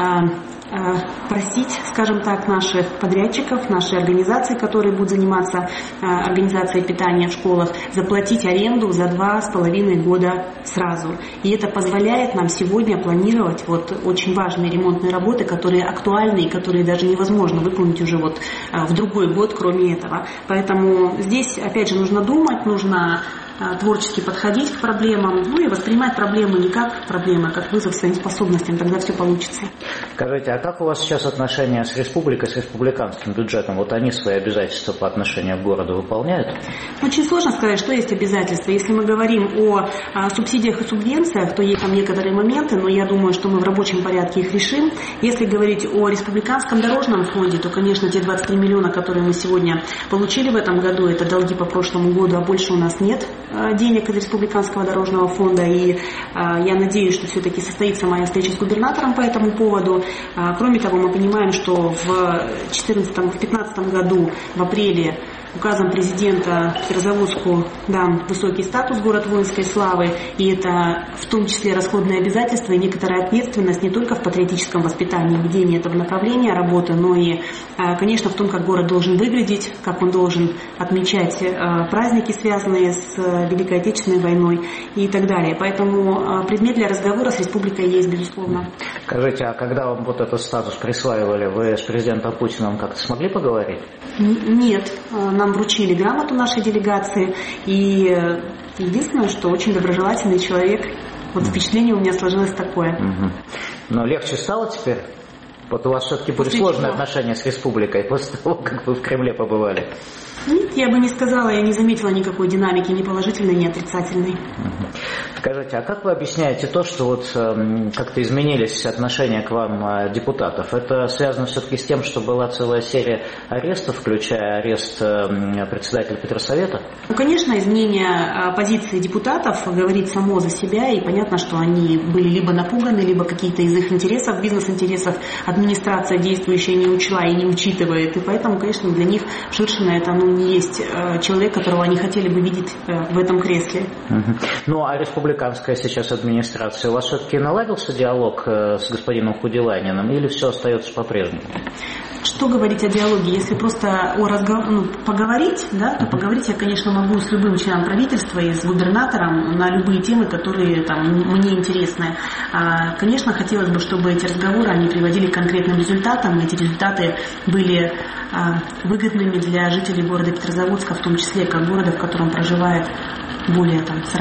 просить, скажем так, наших подрядчиков, нашей организации, которые будут заниматься организацией питания в школах, заплатить аренду за 2,5 года сразу. И это позволяет нам сегодня планировать вот очень важные ремонтные работы, которые актуальны и которые даже невозможно выполнить уже вот в другой год, кроме этого. Поэтому здесь, опять же, нужно думать, нужно творчески подходить к проблемам, и воспринимать проблемы не как проблемы, а как вызов своим способностям, тогда все получится. Скажите, а как у вас сейчас отношения с республикой, с республиканским бюджетом? Вот они свои обязательства по отношению к городу выполняют? Очень сложно сказать, что есть обязательства. Если мы говорим о субсидиях и субвенциях, то есть там некоторые моменты, но я думаю, что мы в рабочем порядке их решим. Если говорить о республиканском дорожном фонде, то, конечно, те 23 миллиона, которые мы сегодня получили в этом году, это долги по прошлому году, а больше у нас нет денег из Республиканского дорожного фонда, и я надеюсь, что все-таки состоится моя встреча с губернатором по этому поводу. Кроме того, мы понимаем, что в 2015 году, в апреле, указом президента Петрозаводску дан высокий статус город воинской славы, и это в том числе расходные обязательства и некоторая ответственность не только в патриотическом воспитании, ведении этого направления работы, но и, конечно, в том, как город должен выглядеть, как он должен отмечать праздники, связанные с Великой Отечественной войной и так далее. Поэтому предмет для разговора с республикой есть, безусловно. Скажите, а когда вам вот этот статус присваивали, вы с президентом Путиным как-то смогли поговорить? Нет. Нам вручили грамоту нашей делегации, и единственное, что очень доброжелательный человек. Вот впечатление у меня сложилось такое. Но легче стало теперь? Вот у вас все-таки были сложные отношения с республикой после того, как вы в Кремле побывали? Нет, я бы не сказала, я не заметила никакой динамики, ни положительной, ни отрицательной. Скажите, а как вы объясняете то, что вот как-то изменились отношения к вам депутатов? Это связано все-таки с тем, что была целая серия арестов, включая арест председателя Петросовета? Конечно, изменение позиции депутатов говорит само за себя, и понятно, что они были либо напуганы, либо какие-то из их интересов, бизнес-интересов администрация действующая не учла и не учитывает, и поэтому, конечно, для них Ширшина это не есть человек, которого они хотели бы видеть в этом кресле. Ну, а республиканская сейчас администрация, у вас все-таки наладился диалог с господином Худилайниным или все остается по-прежнему? Что говорить о диалоге? Если просто поговорить, да, то поговорить я, конечно, могу с любым членом правительства и с губернатором на любые темы, которые мне интересны. Конечно, хотелось бы, чтобы эти разговоры они приводили к конкретным результатам, и эти результаты были выгодными для жителей города Петрозаводска, в том числе как города, в котором проживает более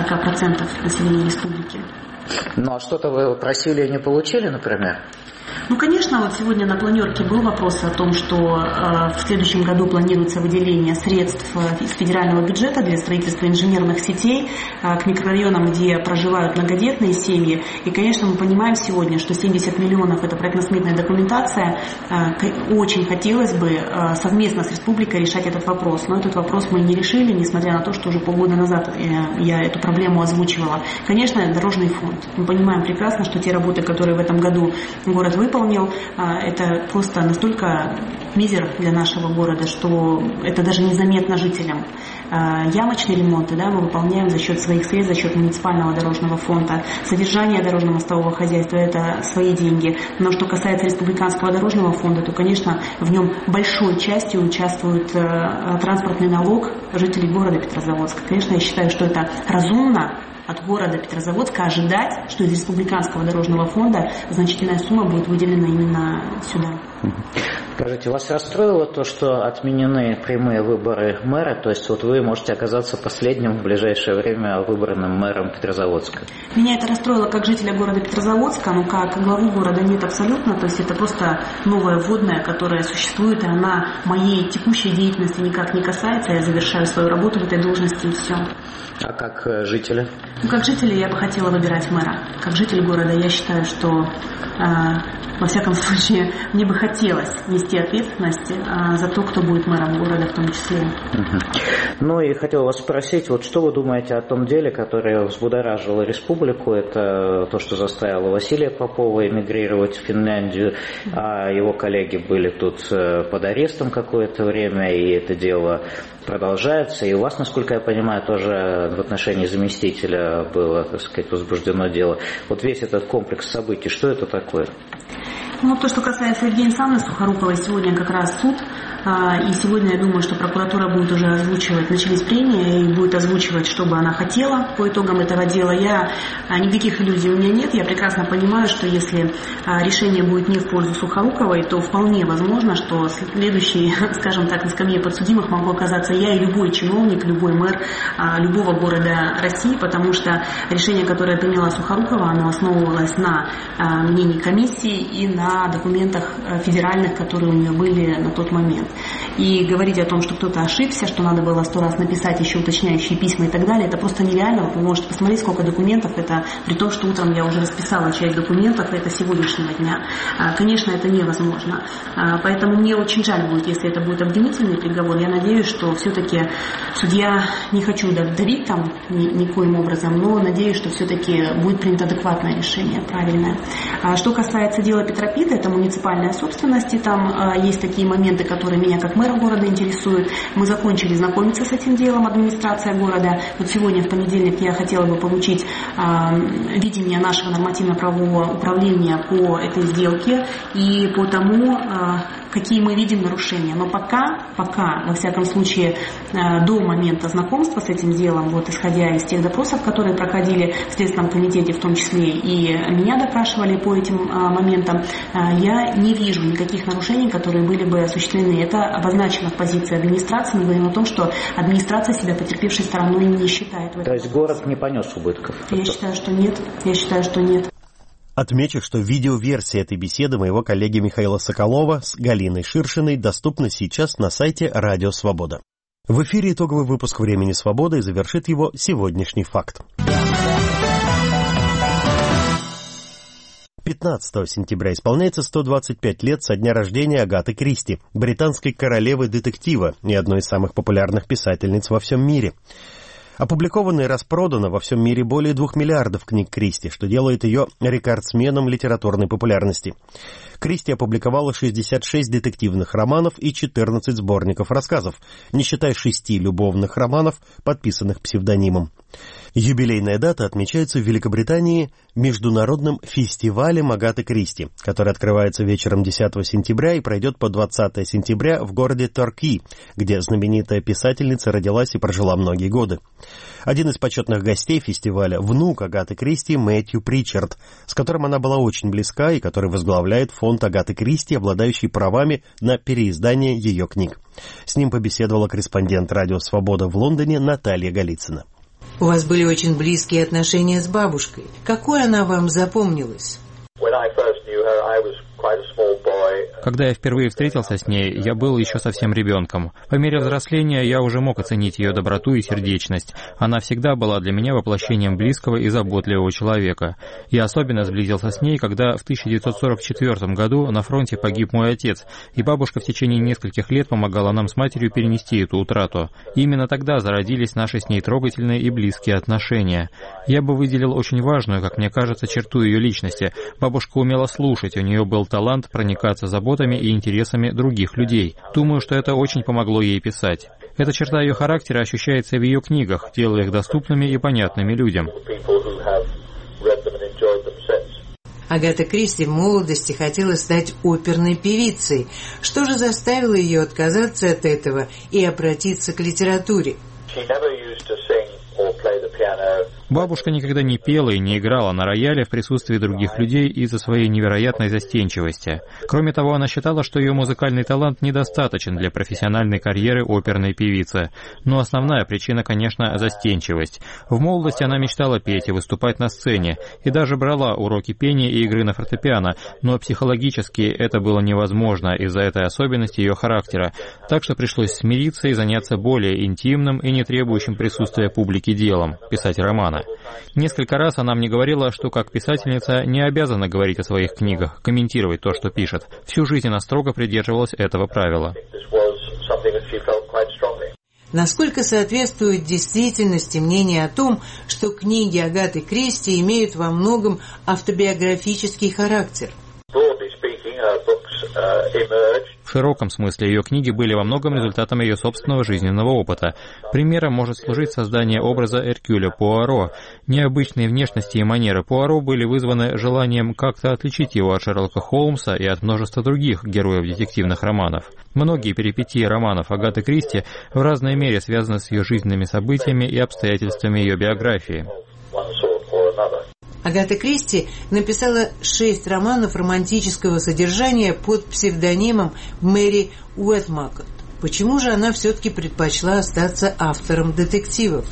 40% населения республики. Ну а что-то вы просили и не получили, например? Конечно, вот сегодня на планерке был вопрос о том, что в следующем году планируется выделение средств из федерального бюджета для строительства инженерных сетей к микрорайонам, где проживают многодетные семьи. И, конечно, мы понимаем сегодня, что 70 миллионов – это проектно-сметная документация. Очень хотелось бы совместно с республикой решать этот вопрос. Но этот вопрос мы не решили, несмотря на то, что уже полгода назад я эту проблему озвучивала. Конечно, дорожный фонд. Мы понимаем прекрасно, что те работы, которые в этом году город выполнил, выполнил. Это просто настолько мизер для нашего города, что это даже незаметно жителям. Ямочные ремонты, да, мы выполняем за счет своих средств, за счет муниципального дорожного фонда. Содержание дорожно-мостового хозяйства – это свои деньги. Но что касается республиканского дорожного фонда, то, конечно, в нем большой частью участвует транспортный налог жителей города Петрозаводска. Конечно, я считаю, что это разумно от города Петрозаводска ожидать, что из республиканского дорожного фонда значительная сумма будет выделена именно сюда. Скажите, вас расстроило то, что отменены прямые выборы мэра? То есть вот вы можете оказаться последним в ближайшее время выбранным мэром Петрозаводска? Меня это расстроило как жителя города Петрозаводска, но как главу города нет абсолютно. То есть это просто новая вводная, которая существует, и она моей текущей деятельности никак не касается. Я завершаю свою работу в этой должности и все. А как жители? Как жители я бы хотела выбирать мэра. Как житель города я считаю, что во всяком случае мне бы хотелось нести ответственность за то, кто будет мэром города в том числе. Ну и хотел вас спросить, вот что вы думаете о том деле, которое взбудоражило республику? Это то, что заставило Василия Попова эмигрировать в Финляндию, а его коллеги были тут под арестом какое-то время, и это дело продолжается. И у вас, насколько я понимаю, тоже в отношении заместителя было, так сказать, возбуждено дело. Вот весь этот комплекс событий, что это такое? Ну, то, что касается Евгения Александровны Сухоруковой, сегодня как раз суд, и сегодня я думаю, что прокуратура будет уже озвучивать, начались прения, и будет озвучивать, что бы она хотела по итогам этого дела. Никаких иллюзий у меня нет, я прекрасно понимаю, что если решение будет не в пользу Сухоруковой, то вполне возможно, что следующий, скажем так, на скамье подсудимых могу оказаться я и любой чиновник, любой мэр любого города России, потому что решение, которое приняла Сухорукова, оно основывалось на мнении комиссии и на документах федеральных, которые у нее были на тот момент. И говорить о том, что кто-то ошибся, что надо было 100 раз написать еще уточняющие письма и так далее, это просто нереально. Вы можете посмотреть, сколько документов это, при том, что утром я уже расписала часть документов, это сегодняшнего дня. Конечно, это невозможно. Поэтому мне очень жаль будет, если это будет обвинительный приговор. Я надеюсь, что все-таки судья, не хочу давить там никоим образом, но надеюсь, что все-таки будет принято адекватное решение, правильное. Что касается дела Петра Пита, это муниципальная собственность, и там есть такие моменты, которые меня как мэра города интересуют. Мы закончили знакомиться с этим делом, администрация города. Вот сегодня, в понедельник, я хотела бы получить видение нашего нормативно-правового управления по этой сделке и по тому, какие мы видим нарушения. Но пока, во всяком случае, до момента знакомства с этим делом, вот исходя из тех допросов, которые проходили в Следственном комитете, в том числе и меня допрашивали по этим моментам, я не вижу никаких нарушений, которые были бы осуществлены. Это обозначено в позиции администрации. Мы говорим о том, что администрация себя потерпевшей стороной не считает. То есть город не понес убытков? Я считаю, что нет. Отмечу, что видеоверсия этой беседы моего коллеги Михаила Соколова с Галиной Ширшиной доступна сейчас на сайте Радио Свобода. В эфире итоговый выпуск «Времени свободы» и завершит его сегодняшний факт. 15 сентября исполняется 125 лет со дня рождения Агаты Кристи, британской королевы детектива и одной из самых популярных писательниц во всем мире. Опубликовано и распродано во всем мире более 2 миллиардов книг Кристи, что делает ее рекордсменом литературной популярности. Кристи опубликовала 66 детективных романов и 14 сборников рассказов, не считая 6 любовных романов, подписанных псевдонимом. Юбилейная дата отмечается в Великобритании Международным фестивалем Агаты Кристи, который открывается вечером 10 сентября и пройдет по 20 сентября в городе Торкви, где знаменитая писательница родилась и прожила многие годы. Один из почетных гостей фестиваля – внук Агаты Кристи Мэтью Причард, с которым она была очень близка и который возглавляет фонд Агаты Кристи, обладающий правами на переиздание ее книг. С ним побеседовала корреспондент «Радио Свобода» в Лондоне Наталья Голицына. У вас были очень близкие отношения с бабушкой. Какой она вам запомнилась? Когда я впервые встретился с ней, я был еще совсем ребенком. По мере взросления я уже мог оценить ее доброту и сердечность. Она всегда была для меня воплощением близкого и заботливого человека. Я особенно сблизился с ней, когда в 1944 году на фронте погиб мой отец, и бабушка в течение нескольких лет помогала нам с матерью перенести эту утрату. И именно тогда зародились наши с ней трогательные и близкие отношения. Я бы выделил очень важную, как мне кажется, черту ее личности. Бабушка умела слушать, у нее был талант проникаться заботами и интересами других людей. Думаю, что это очень помогло ей писать. Эта черта ее характера ощущается в ее книгах, делая их доступными и понятными людям. Агата Кристи в молодости хотела стать оперной певицей. Что же заставило ее отказаться от этого и обратиться к литературе? Бабушка никогда не пела и не играла на рояле в присутствии других людей из-за своей невероятной застенчивости. Кроме того, она считала, что ее музыкальный талант недостаточен для профессиональной карьеры оперной певицы. Но основная причина, конечно, застенчивость. В молодости она мечтала петь и выступать на сцене, и даже брала уроки пения и игры на фортепиано, но психологически это было невозможно из-за этой особенности ее характера, так что пришлось смириться и заняться более интимным и не требующим присутствия публики делом – писать романы. Несколько раз она мне говорила, что как писательница не обязана говорить о своих книгах, комментировать то, что пишет. Всю жизнь она строго придерживалась этого правила. Насколько соответствует действительности мнение о том, что книги Агаты Кристи имеют во многом автобиографический характер? В широком смысле ее книги были во многом результатом ее собственного жизненного опыта. Примером может служить создание образа Эркюля Пуаро. Необычные внешности и манеры Пуаро были вызваны желанием как-то отличить его от Шерлока Холмса и от множества других героев детективных романов. Многие перипетии романов Агаты Кристи в разной мере связаны с ее жизненными событиями и обстоятельствами ее биографии. Агата Кристи написала 6 романов романтического содержания под псевдонимом Мэри Уэтмакот. Почему же она все-таки предпочла остаться автором детективов?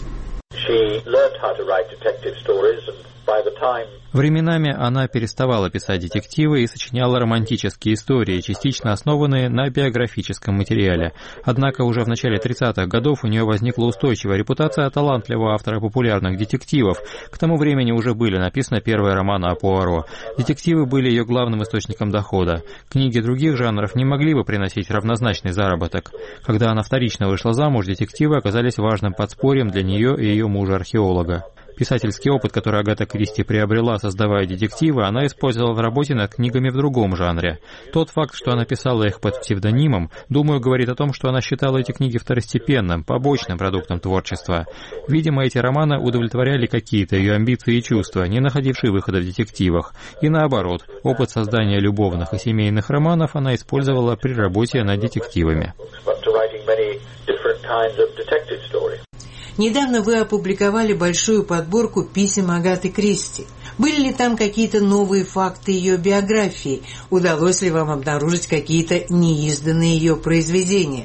Временами она переставала писать детективы и сочиняла романтические истории, частично основанные на биографическом материале. Однако уже в начале 30-х годов у нее возникла устойчивая репутация талантливого автора популярных детективов. К тому времени уже были написаны первые романы о Пуаро. Детективы были ее главным источником дохода. Книги других жанров не могли бы приносить равнозначный заработок. Когда она вторично вышла замуж, детективы оказались важным подспорьем для нее и ее мужа-археолога. Писательский опыт, который Агата Кристи приобрела, создавая детективы, она использовала в работе над книгами в другом жанре. Тот факт, что она писала их под псевдонимом, думаю, говорит о том, что она считала эти книги второстепенным, побочным продуктом творчества. Видимо, эти романы удовлетворяли какие-то ее амбиции и чувства, не находившие выхода в детективах. И наоборот, опыт создания любовных и семейных романов она использовала при работе над детективами. Недавно вы опубликовали большую подборку писем Агаты Кристи. Были ли там какие-то новые факты ее биографии? Удалось ли вам обнаружить какие-то неизданные ее произведения?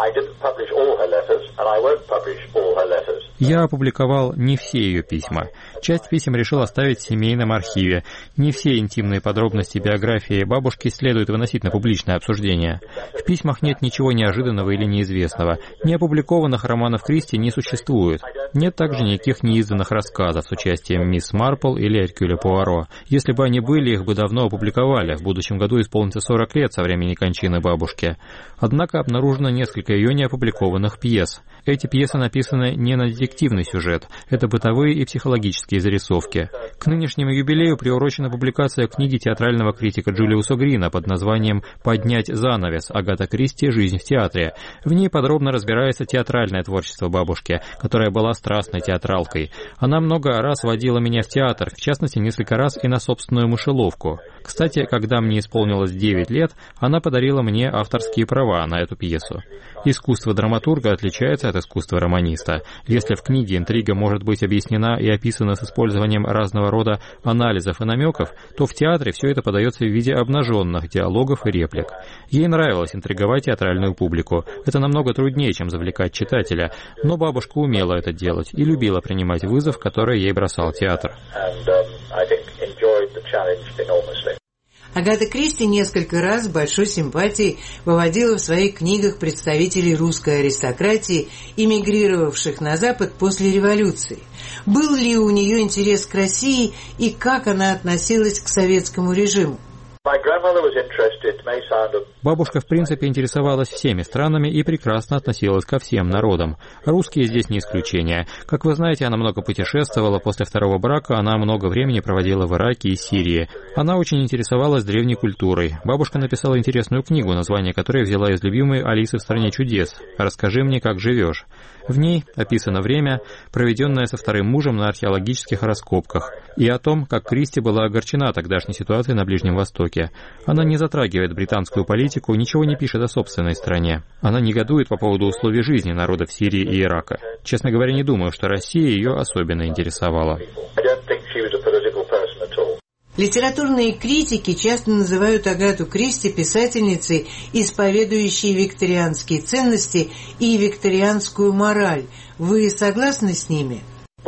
Я опубликовал не все ее письма. Часть писем решил оставить в семейном архиве. Не все интимные подробности биографии бабушки следует выносить на публичное обсуждение. В письмах нет ничего неожиданного или неизвестного. Неопубликованных романов Кристи не существует. Нет также никаких неизданных рассказов с участием мисс Марпл или Эркюля Пуаро. Если бы они были, их бы давно опубликовали. В будущем году исполнится 40 лет со времени кончины бабушки. Однако обнаружено несколько ее неопубликованных пьес. Эти пьесы написаны не на детективный сюжет, это бытовые и психологические зарисовки. К нынешнему юбилею приурочена публикация книги театрального критика Джулиуса Грина под названием «Поднять занавес. Агата Кристи. Жизнь в театре». В ней подробно разбирается театральное творчество бабушки, которая была страстной театралкой. Она много раз водила меня в театр, в частности, несколько раз и на собственную мышеловку. Кстати, когда мне исполнилось 9 лет, она подарила мне авторские права на эту пьесу. Искусство драматурга отличается от искусства романиста. Если в книге интрига может быть объяснена и описана с использованием разного рода анализов и намеков, то в театре все это подается в виде обнаженных диалогов и реплик. Ей нравилось интриговать театральную публику. Это намного труднее, чем завлекать читателя, но бабушка умела это делать и любила принимать вызов, который ей бросал театр. Агата Кристи несколько раз с большой симпатией выводила в своих книгах представителей русской аристократии, эмигрировавших на Запад после революции. Был ли у нее интерес к России и как она относилась к советскому режиму? Бабушка, в принципе, интересовалась всеми странами и прекрасно относилась ко всем народам. Русские здесь не исключение. Как вы знаете, она много путешествовала. После второго брака она много времени проводила в Ираке и Сирии. Она очень интересовалась древней культурой. Бабушка написала интересную книгу, название которой взяла из любимой «Алисы в стране чудес». «Расскажи мне, как живешь». В ней описано время, проведенное со вторым мужем на археологических раскопках, и о том, как Кристи была огорчена тогдашней ситуацией на Ближнем Востоке. Она не затрагивает британскую политику, ничего не пишет о собственной стране. Она негодует по поводу условий жизни народов Сирии и Ирака. Честно говоря, не думаю, что Россия ее особенно интересовала. Литературные критики часто называют Агату Кристи писательницей, исповедующей викторианские ценности и викторианскую мораль. Вы согласны с ними?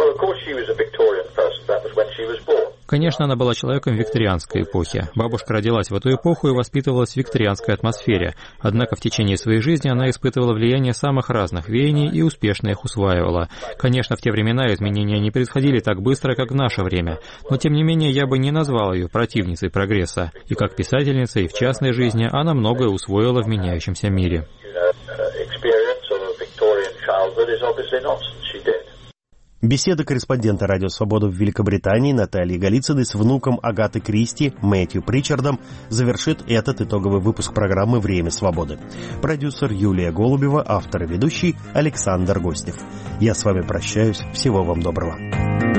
Конечно, она была человеком викторианской эпохи. Бабушка родилась в эту эпоху и воспитывалась в викторианской атмосфере. Однако в течение своей жизни она испытывала влияние самых разных веяний и успешно их усваивала. Конечно, в те времена изменения не происходили так быстро, как в наше время. Но, тем не менее, я бы не назвал ее противницей прогресса. И как писательница, и в частной жизни она многое усвоила в меняющемся мире. Беседа корреспондента «Радио Свобода» в Великобритании Натальи Голицыной с внуком Агаты Кристи Мэтью Причардом завершит этот итоговый выпуск программы «Время свободы». Продюсер Юлия Голубева, автор и ведущий Александр Гостев. Я с вами прощаюсь. Всего вам доброго.